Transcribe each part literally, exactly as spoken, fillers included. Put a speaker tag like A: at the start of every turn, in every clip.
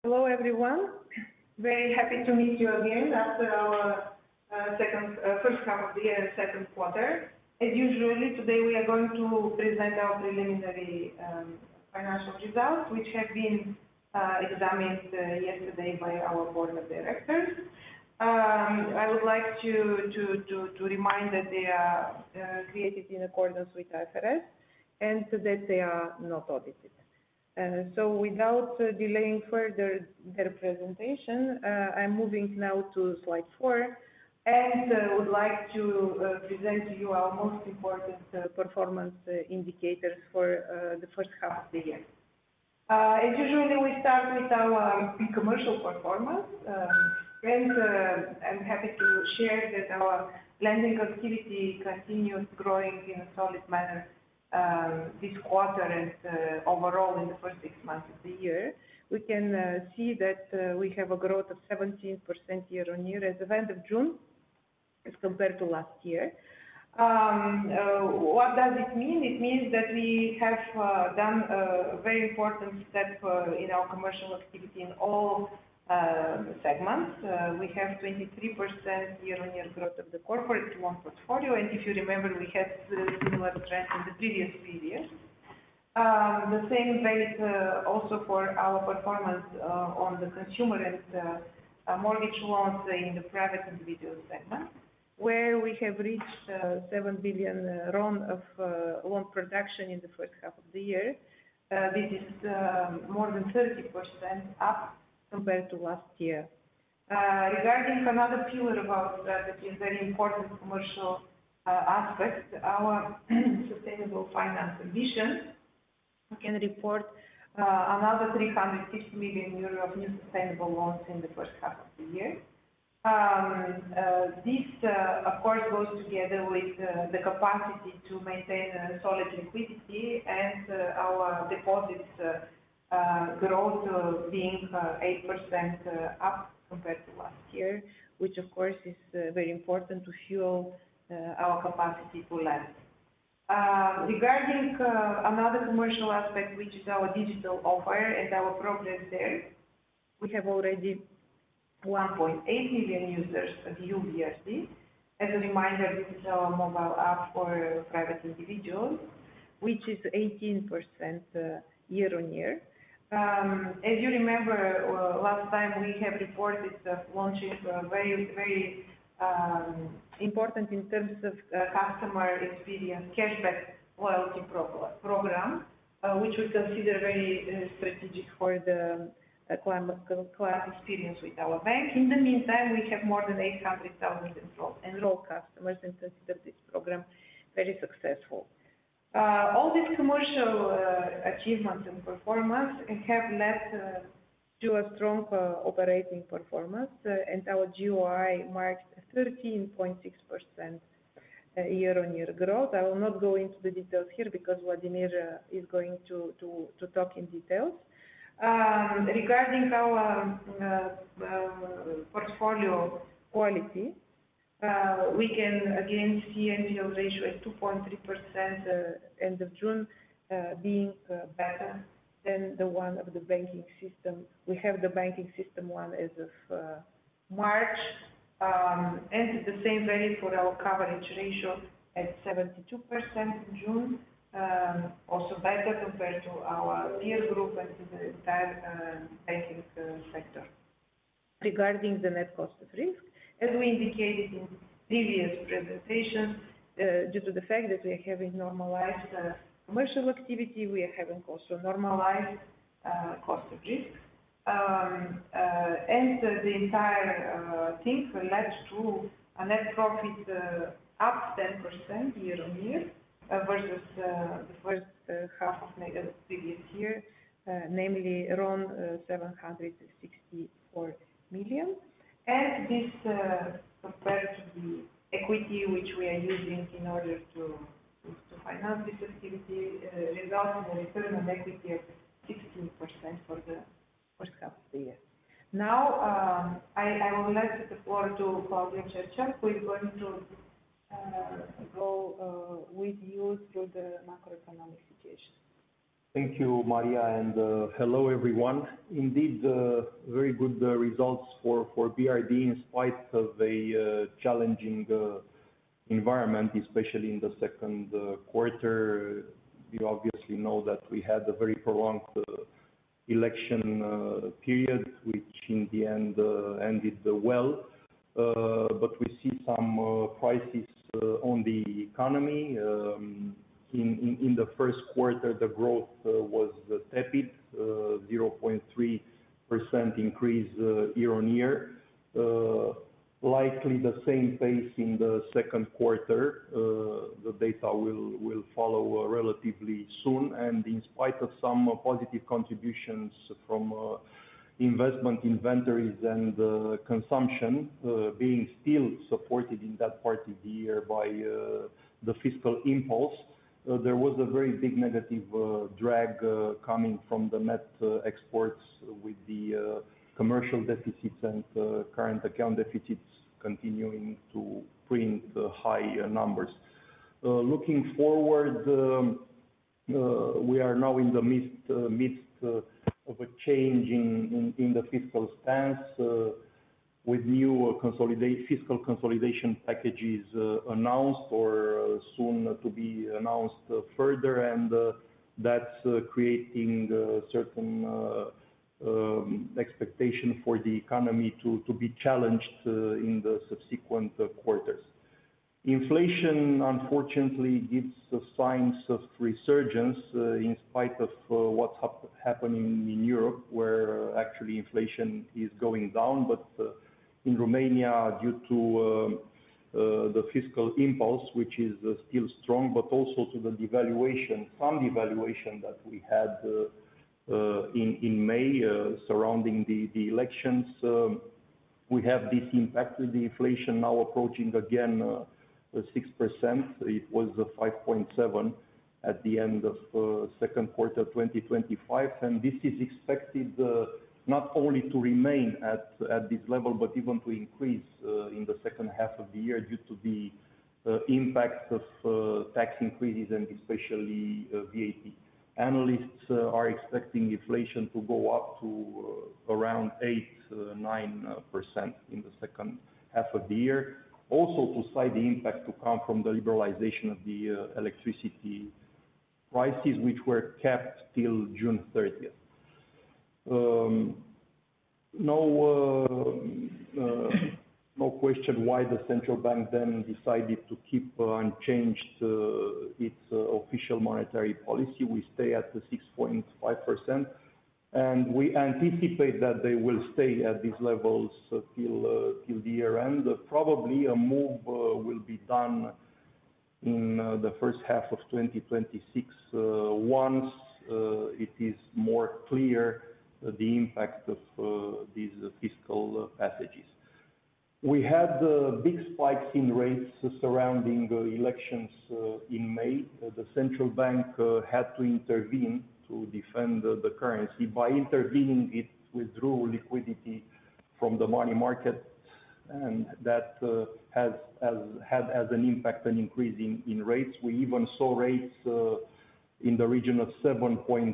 A: Hello, everyone. Very happy to meet you again after our uh, second, uh, first half of the year, second quarter. As usually, today we are going to present our preliminary um, financial results, which have been uh, examined uh, yesterday by our board of directors. Um, I would like to, to, to, to remind that they are uh, created in accordance with I F R S and that they are not audited. Uh, so without uh, delaying further their presentation, uh, I'm moving now to slide four and uh, would like to uh, present to you our most important uh, performance uh, indicators for uh, the first half of the year. Uh, as usually, we start with our um, commercial performance, um, and uh, I'm happy to share that our lending activity continues growing in a solid manner um, this quarter and uh, overall in the first six months of the year. We can uh, see that uh, we have a growth of seventeen percent year on year as of end of June as compared to last year. Um, uh, what does it mean? It means that we have uh, done a very important step uh, in our commercial activity in all uh, segments. Uh, we have twenty-three percent year-on-year growth of the corporate loan portfolio, and if you remember, we had uh, similar trends in the previous periods. Um, the same valid uh, also for our performance uh, on the consumer and uh, uh, mortgage loans in the private individual segment, where we have reached uh, seven billion uh, RON of uh, loan production in the first half of the year. Uh, this is um, more than thirty percent up compared to last year. Uh, regarding another pillar of our strategy, a very important commercial uh, aspect, our sustainable finance ambition, we can report uh, another three hundred fifty million euro of new sustainable loans in the first half of the year. Um, uh, this, uh, of course, goes together with uh, the capacity to maintain a solid liquidity and uh, our deposits uh, uh, growth uh, being uh, eight percent uh, up compared to last year, which, of course, is uh, very important to fuel uh, our capacity to lend. Uh, regarding uh, another commercial aspect, which is our digital offer and our progress there, we have already one point eight million users of U B R D. As a reminder, this is our mobile app for private individuals, which is eighteen percent uh, year on year. Um, as you remember, uh, last time we have reported uh, launching a very, very um, important in terms of uh, customer experience cashback loyalty pro program, uh, which we consider very uh, strategic for the Uh, client, client experience with our bank. In the meantime, we have more than eight hundred thousand enrolled, enrolled customers and consider this program very successful. Uh, all these commercial uh, achievements and performance have led uh, to a strong uh, operating performance, uh, and our G O I marked thirteen point six percent uh, year-on-year growth. I will not go into the details here because Vladimir uh, is going to, to, to talk in details. Um, regarding our uh, uh, portfolio quality, uh, we can again see N P L ratio at two point three percent uh, end of June, uh, being uh, better than the one of the banking system. We have the banking system one as of uh, March, um, and the same value for our coverage ratio at seventy-two percent in June. Um, also better compared to our peer group and to the entire uh, banking uh, sector. Regarding the net cost of risk, as we indicated in previous presentations, uh, due to the fact that we are having normalized uh, commercial activity, we are having also normalized uh, cost of risk. Um, uh, and uh, the entire uh, thing led to a net profit uh, up ten percent year on year. Uh, versus uh, the first uh, half of the previous year, uh, namely around uh, seven hundred sixty-four million. And this uh, compared to the equity which we are using in order to, to, to finance this activity uh, results in a return on equity of sixteen percent for the first half of the year. Now, um, I, I will let the floor to Claudiu Cercel, who is going to Uh, go uh, with you through the macroeconomic situation.
B: Thank you, Maria, and uh, hello, everyone. Indeed, uh, very good uh, results for, for B R D in spite of a uh, challenging uh, environment, especially in the second uh, quarter. You obviously know that we had a very prolonged uh, election uh, period, which in the end uh, ended uh, well. Uh, but we see some uh, crisis uh, on the economy. Um, In, in, in the first quarter, the growth uh, was uh, tepid, uh, zero point three percent increase uh, year on year. Uh, likely the same pace in the second quarter. Uh, the data will, will follow uh, relatively soon. And in spite of some uh, positive contributions from uh, investment inventories and uh, consumption uh, being still supported in that part of the year by uh, the fiscal impulse, Uh, there was a very big negative uh, drag uh, coming from the net uh, exports with the uh, commercial deficits and uh, current account deficits continuing to print uh, high uh, numbers. Uh, looking forward, um, uh, we are now in the midst, uh, midst uh, of a change in, in, in the fiscal stance, uh, with new uh, consolidate, fiscal consolidation packages uh, announced or uh, soon to be announced uh, further, and uh, that's uh, creating uh, certain uh, um, expectation for the economy to, to be challenged uh, in the subsequent uh, quarters. Inflation, unfortunately, gives uh, signs of resurgence uh, in spite of uh, what's hap happening in Europe, where uh, actually inflation is going down, but uh, in Romania, due to uh, uh, the fiscal impulse, which is uh, still strong, but also to the devaluation, some devaluation that we had uh, uh, in, in May uh, surrounding the, the elections. Um, we have this impact with the inflation now approaching again uh, six percent. It was uh, five point seven at the end of uh, second quarter twenty twenty-five, and this is expected uh, not only to remain at, at this level, but even to increase uh, in the second half of the year due to the uh, impact of uh, tax increases and especially uh, V A T. Analysts uh, are expecting inflation to go up to uh, around eight, nine percent in the second half of the year. Also to cite the impact to come from the liberalization of the uh, electricity prices, which were kept till June thirtieth. Um, no, uh, uh, no question why the central bank then decided to keep uh, unchanged uh, its uh, official monetary policy. We stay at the six point five percent, and we anticipate that they will stay at these levels uh, till uh, till the year end. Uh, probably a move uh, will be done in uh, the first half of twenty twenty-six uh, once uh, it is more clear the impact of uh, these uh, fiscal uh, passages. We had uh, big spikes in rates surrounding uh, elections uh, in May. Uh, the central bank uh, had to intervene to defend uh, the currency. By intervening, it withdrew liquidity from the money market, and that uh, has, has had as an impact an increase in, in rates. We even saw rates uh, in the region of seven point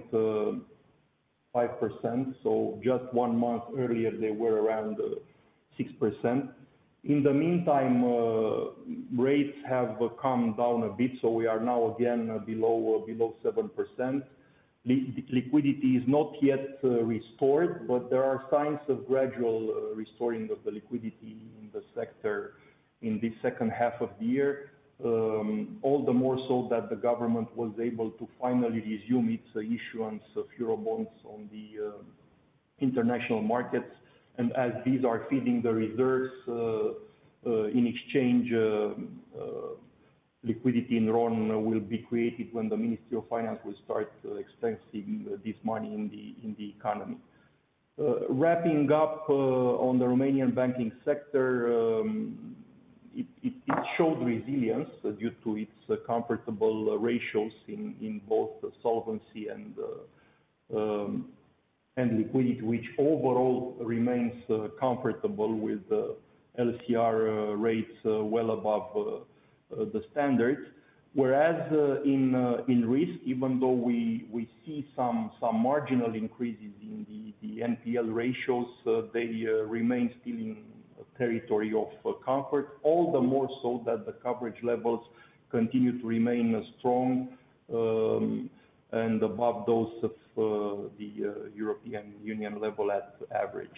B: five percent, so just one month earlier they were around uh, six percent. In the meantime, uh, rates have uh, come down a bit, so we are now again uh, below uh, below seven percent. Li liquidity is not yet uh, restored, but there are signs of gradual uh, restoring of the liquidity in the sector in this second half of the year. Um, all the more so that the government was able to finally resume its uh, issuance of Eurobonds on the uh, international markets. And as these are feeding the reserves, uh, uh, in exchange, uh, uh, liquidity in RON will be created when the Ministry of Finance will start uh, expensing uh, this money in the, in the economy. Uh, wrapping up uh, on the Romanian banking sector, um, It, it, it showed resilience uh, due to its uh, comfortable uh, ratios in, in both uh, solvency and, uh, um, and liquidity, which overall remains uh, comfortable with uh, L C R uh, rates uh, well above uh, uh, the standards. Whereas uh, in uh, in risk, even though we we see some some marginal increases in the the N P L ratios, uh, they uh, remain still in a territory of uh, comfort. All the more so that the coverage levels continue to remain uh, strong um, and above those of uh, the uh, European Union level at average.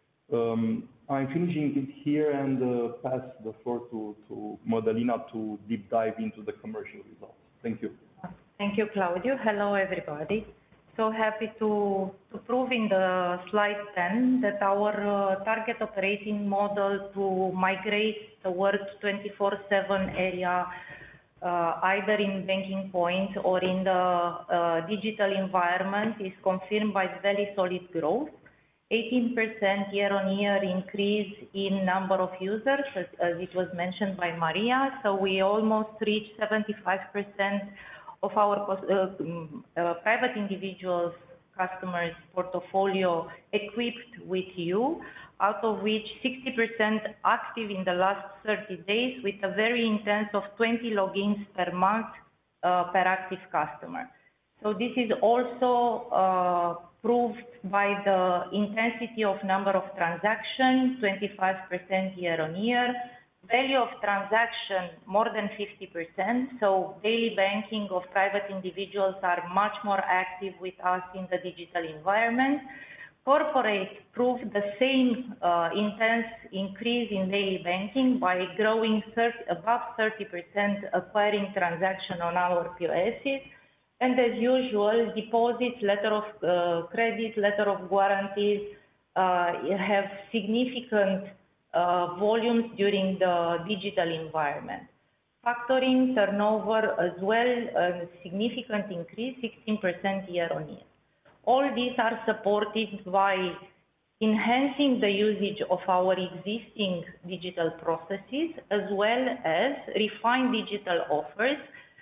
B: Um, I'm finishing it here and uh, pass the floor to, to Madalina to deep dive into the commercial results. Thank you.
C: Thank you, Claudiu. Hello, everybody. So happy to, to prove in the slide ten that our uh, target operating model to migrate towards twenty-four seven area, uh, either in banking point or in the uh, digital environment, is confirmed by very solid growth. eighteen percent year-on-year increase in number of users, as, as it was mentioned by Maria. So we almost reached seventy-five percent of our uh, uh, private individuals customers portfolio equipped with you, out of which sixty percent active in the last thirty days with a very intense of twenty logins per month uh, per active customer. So this is also uh, proved by the intensity of number of transactions, twenty-five percent year on year, value of transaction more than fifty percent, so daily banking of private individuals are much more active with us in the digital environment. Corporate proved the same uh, intense increase in daily banking by growing thirty, above thirty percent acquiring transaction on our P O Ss. And as usual, deposits, letter of uh, credit, letter of guarantees uh, have significant uh, volumes during the digital environment. Factoring turnover as well, a significant increase, sixteen percent year on year. All these are supported by enhancing the usage of our existing digital processes as well as refined digital offers.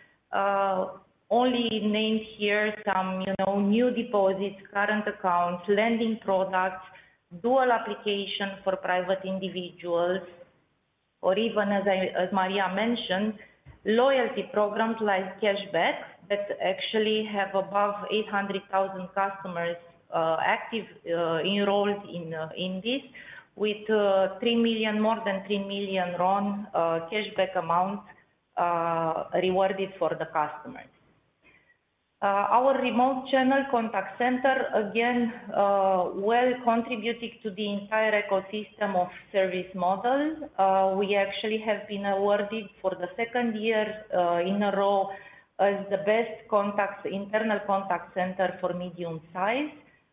C: Uh, Only named here some, you know, new deposits, current accounts, lending products, dual application for private individuals, or even as, I, as Maria mentioned, loyalty programs like cashback that actually have above eight hundred thousand customers uh, active uh, enrolled in uh, in this, with uh, three million, more than three million RON uh, cashback amount uh, rewarded for the customers. Uh, our remote channel contact center, again, uh, well contributing to the entire ecosystem of service model. Uh, we actually have been awarded for the second year uh, in a row as the best contact, internal contact center for medium size.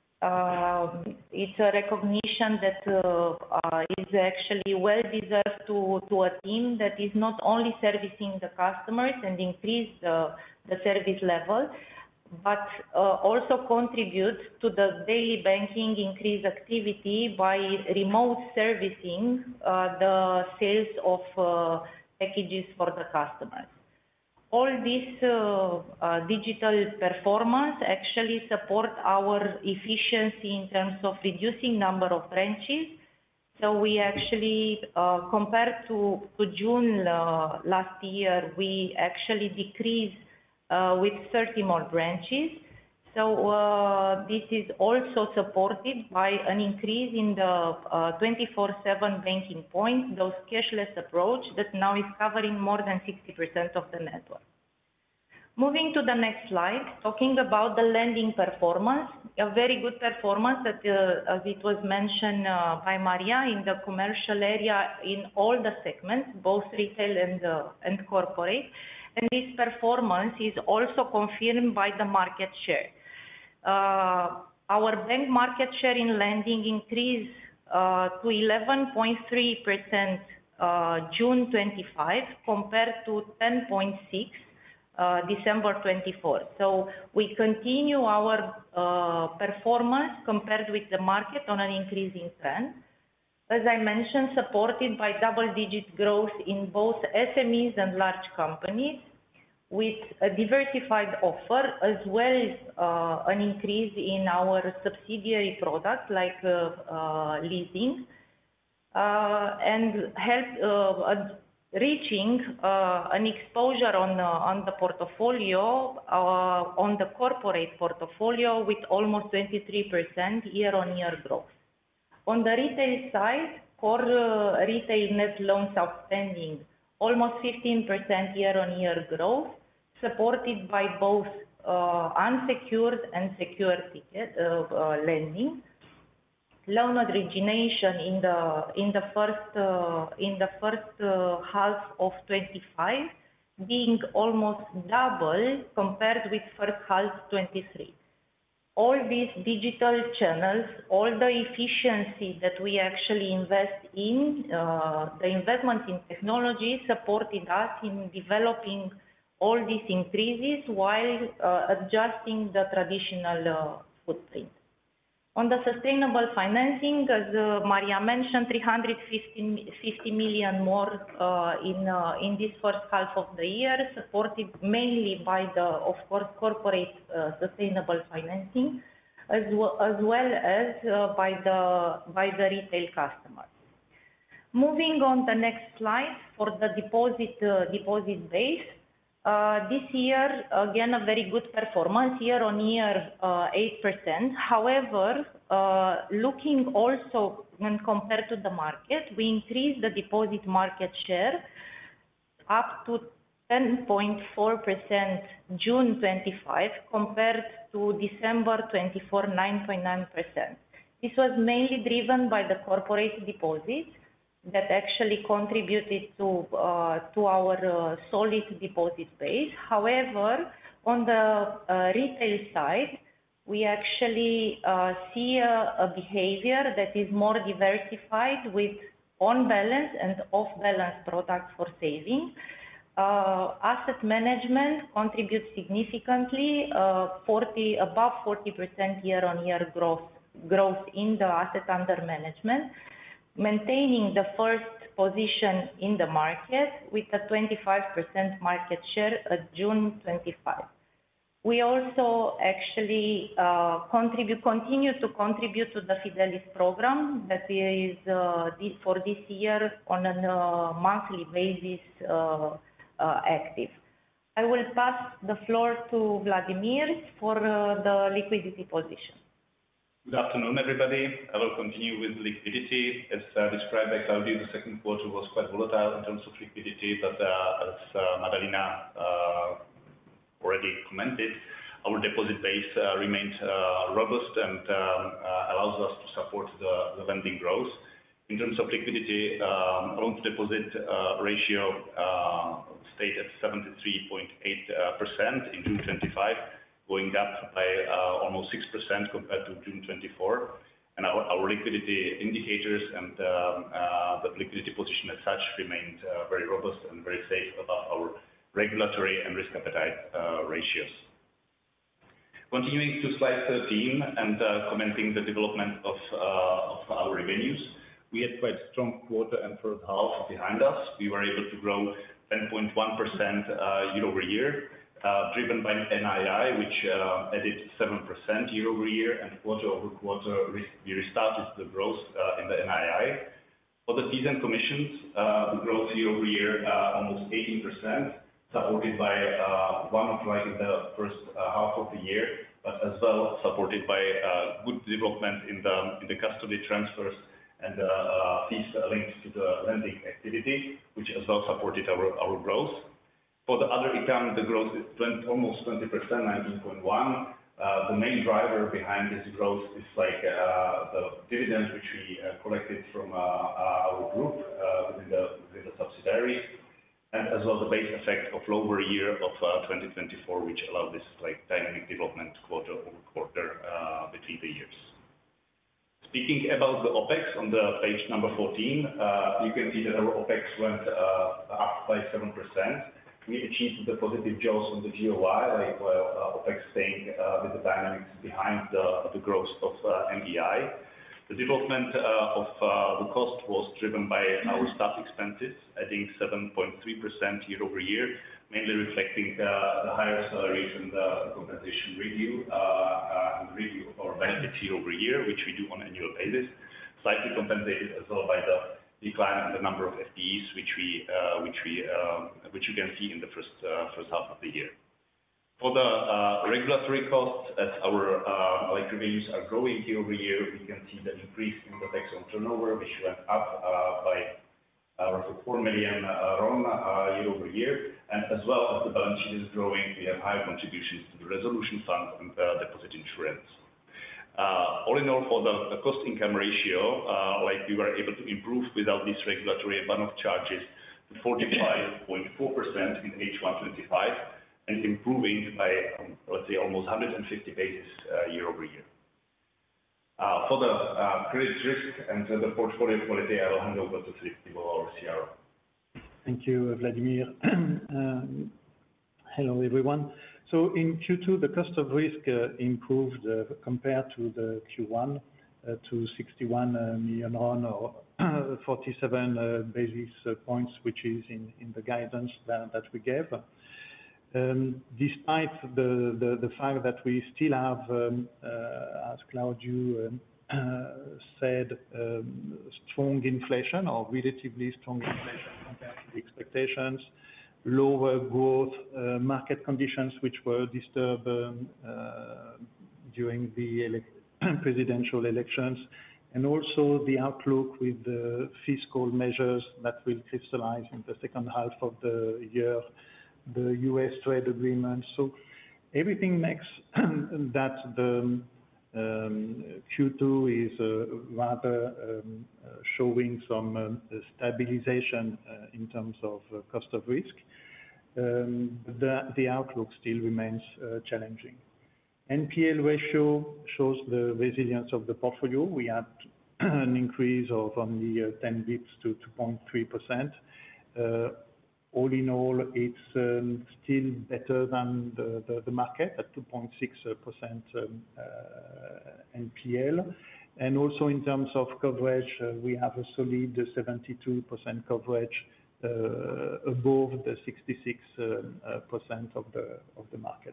C: Uh, it's a recognition that uh, uh, is actually well deserved to, to a team that is not only servicing the customers and increase the, the service level, but uh, also contribute to the daily banking increased activity by remote servicing uh, the sales of uh, packages for the customers. All this uh, uh, digital performance actually support our efficiency in terms of reducing number of branches. So we actually, uh, compared to, to June uh, last year, we actually decreased Uh, with thirty more branches. So uh, this is also supported by an increase in the twenty-four seven uh, banking points, those cashless approach that now is covering more than sixty percent of the network. Moving to the next slide, talking about the lending performance, a very good performance that, uh, as it was mentioned uh, by Maria, in the commercial area in all the segments, both retail and, uh, and corporate. And this performance is also confirmed by the market share. Uh, our bank market share in lending increased uh, to eleven point three percent uh, June twenty-five compared to ten point six uh, December twenty-four. So we continue our uh, performance compared with the market on an increasing trend. As I mentioned, supported by double-digit growth in both S M Es and large companies, with a diversified offer, as well as uh, an increase in our subsidiary products like uh, uh, leasing, uh, and help, uh, reaching uh, an exposure on, uh, on the portfolio, uh, on the corporate portfolio with almost twenty-three percent year-on-year growth. On the retail side, core uh, retail net loans outstanding, almost fifteen percent year-on-year growth, supported by both uh, unsecured and secured ticket, uh, uh, lending. Loan origination in the in the first uh, in the first uh, half of twenty-five being almost double compared with first half twenty-three. All these digital channels, all the efficiency that we actually invest in, uh, the investment in technology supported us in developing all these increases while uh, adjusting the traditional uh, footprint. On the sustainable financing, as uh, Maria mentioned, three hundred fifty million more uh, in, uh, in this first half of the year, supported mainly by the, of course, corporate uh, sustainable financing, as well as, well as uh, by, the, by the retail customers. Moving on the next slide for the deposit, uh, deposit base. Uh, this year, again, a very good performance, year-on-year, uh, eight percent. However, uh, looking also when compared to the market, we increased the deposit market share up to ten point four percent June twenty-five compared to December twenty-four, nine point nine percent. This was mainly driven by the corporate deposits that actually contributed to uh, to our uh, solid deposit base. However, on the uh, retail side, we actually uh, see a, a behavior that is more diversified with on-balance and off-balance products for saving. Uh, asset management contributes significantly, uh, forty above forty percent year-on-year growth growth in the asset under management, maintaining the first position in the market with a twenty-five percent market share at June twenty-five. We also actually uh, contribute, continue to contribute to the Fidelis program that is uh, this, for this year on a uh, monthly basis uh, uh, active. I will pass the floor to Vladimir for uh, the liquidity position.
D: Good afternoon, everybody. I will continue with liquidity. As uh, described by Claudiu, the second quarter was quite volatile in terms of liquidity, but uh, as uh, Madalina uh, already commented, our deposit base uh, remained uh, robust and um, uh, allows us to support the, the lending growth. In terms of liquidity, um, loan-to-deposit uh, ratio uh, stayed at seventy-three point eight percent in June twenty-five, going up by uh, almost six percent compared to June twenty-four. And our, our liquidity indicators and um, uh, the liquidity position as such remained uh, very robust and very safe above our regulatory and risk appetite uh, ratios. Continuing to slide thirteen and uh, commenting the development of, uh, of our revenues, we had quite a strong quarter and first half behind us. We were able to grow ten point one percent uh, year over year, uh, driven by N I I, which uh, added seven percent year over year, and quarter over quarter we restarted the growth uh, in the N I I. For the fees and commissions, uh, the growth year over year uh, almost eighteen percent, supported by uh, one-off like in the first uh, half of the year, but as well supported by uh, good development in the in the custody transfers and uh, uh, fees linked to the lending activity, which as well supported our, our growth. For the other income, the growth is twenty, almost twenty percent, nineteen point one. Uh, the main driver behind this growth is like uh, the dividends which we uh, collected from uh, our group uh, within, the, within the subsidiaries, and as well the base effect of lower year of uh, twenty twenty-four, which allowed this like dynamic development quarter over quarter uh, between the years. Speaking about the OPEX on the page number fourteen, uh, you can see that our OPEX went uh, up by seven percent. We achieved the positive jaws on the G O I, like while uh, OPEX staying uh, with the dynamics behind the, the growth of uh, M E I. The development uh, of uh, the cost was driven by our staff expenses, adding seven point three percent year over year, mainly reflecting uh, the higher salaries and the compensation review, uh, uh, and review of our benefits year over year, which we do on an annual basis, slightly compensated as well by the decline in the number of F T Es, which we uh, which we uh, which you can see in the first uh, first half of the year. For the uh, regulatory costs, as our uh, like revenues are growing year over year, we can see the increase in the tax on turnover, which went up uh, by uh, roughly four million uh, RON uh, year over year. And as well as the balance sheet is growing, we have higher contributions to the resolution fund and uh, deposit insurance. Uh, all in all, for the, the cost-income ratio, uh, like we were able to improve without these regulatory and one-off charges to forty-five point four percent in H one twenty-five, and improving by, um, let's say, almost one hundred fifty basis uh, year over year. Uh, for the uh, credit risk and uh, the portfolio quality, I will hand over to Filip Tibo, our C R O.
E: Thank you, Vladimir. um, hello, everyone. So in Q two, the cost of risk uh, improved uh, compared to the Q one uh, to sixty-one uh, million RON, or forty-seven uh, basis points, which is in, in the guidance that, that we gave. Um, despite the, the, the fact that we still have, um, uh, as Claudiu um, uh, said, um, strong inflation, or relatively strong inflation compared to the expectations, lower growth, uh, market conditions which were disturbed um, uh, during the ele presidential elections, and also the outlook with the fiscal measures that will crystallize in the second half of the year, the U S trade agreement. So everything makes that the um, Q two is uh, rather um, uh, showing some um, stabilization uh, in terms of uh, cost of risk. Um, the, the outlook still remains uh, challenging. N P L ratio shows the resilience of the portfolio. We had an increase of only uh, ten bips to two point three percent. Uh, all in all, it's um, still better than the, the, the market at two point six percent um, uh, N P L. And also in terms of coverage, uh, we have a solid seventy-two percent coverage, Uh, above the sixty-six percent uh, uh, of the of the market.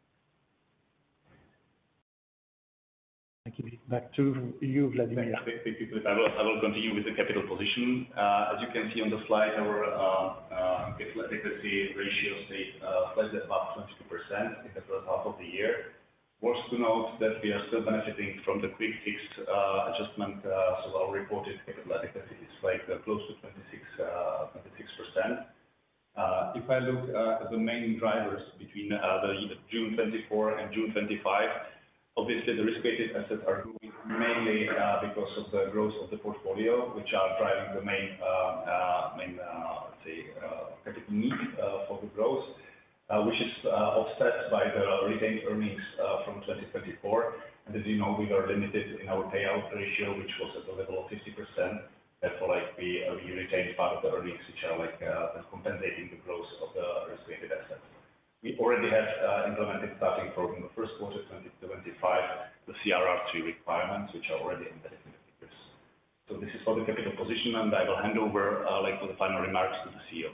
E: I give it back to you, Vladimir.
D: Thank you. I will, I will continue with the capital position. Uh, as you can see on the slide, our uh, uh, capital adequacy ratio stayed uh, slightly above twenty-two percent in the first half of the year. Worth to note that we are still benefiting from the quick fix uh, adjustment, uh, so our reported capital adequacy is like uh, close to twenty-six percent. Uh, if I look uh, at the main drivers between uh, the June twenty-four and June twenty-five, obviously the risk-weighted assets are growing mainly uh, because of the growth of the portfolio, which are driving the main, uh, uh, main uh, let's say, uh, capital need uh, for the growth. Uh, which is uh, offset by the retained earnings uh, from twenty twenty-four. And as you know, we are limited in our payout ratio, which was at the level of fifty percent. Therefore, like we, uh, we retain part of the earnings, which are like uh, compensating the growth of the risk-weighted assets. We already have uh, implemented, starting from the first quarter twenty twenty-five, the C R R three requirements, which are already embedded in the figures. So this is for the capital position, and I will hand over uh, like for the final remarks to the C E O.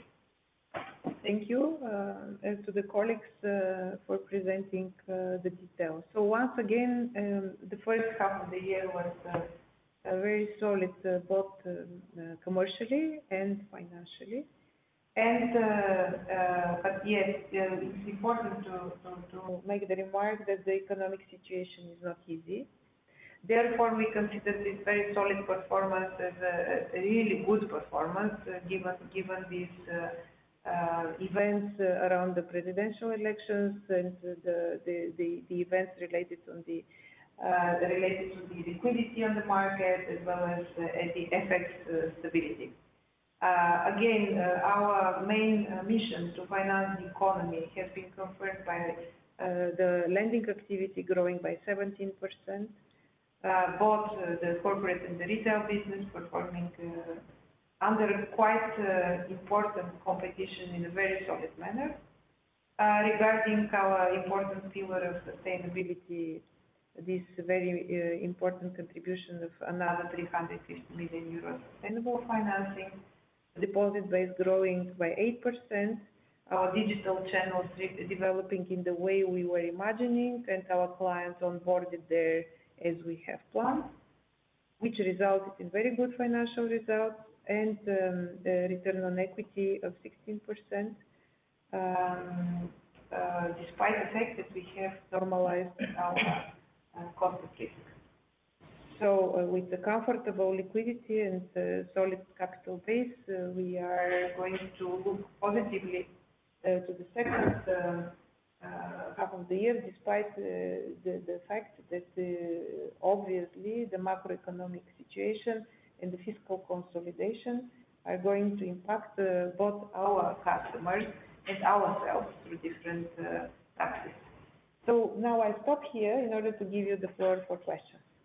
A: Thank you, uh, and to the colleagues uh, for presenting uh, the details. So once again, um, the first half of the year was uh, uh, very solid, uh, both uh, uh, commercially and financially. And uh, uh, but yes, uh, it's important to, to, to make the remark that the economic situation is not easy. Therefore, we consider this very solid performance as a, a really good performance, uh, given given these uh, Uh, events uh, around the presidential elections and uh, the, the, the, the events related on the uh, related to the liquidity on the market, as well as uh, the F X uh, stability. Uh, again, uh, our main uh, mission to finance the economy has been confirmed by uh, the lending activity growing by seventeen percent, uh, both uh, the corporate and the retail business performing uh, under quite uh, important competition in a very solid manner. Uh, regarding our important pillar of sustainability, this very uh, important contribution of another three hundred fifty million euros sustainable financing, deposit base growing by eight percent, our digital channels developing in the way we were imagining, and our clients onboarded there as we have planned. which resulted in very good financial results and um, a return on equity of sixteen percent, um, uh, despite the fact that we have normalized our uh, cost of risk. So uh, with the comfortable liquidity and uh, solid capital base, uh, we are going to look positively uh, to the second uh, uh, half of the year, despite uh, the, the fact that uh, obviously the macroeconomic situation and the fiscal consolidation are going to impact uh, both our customers and ourselves through different uh, taxes. So now I stop here in order to give you the floor for questions.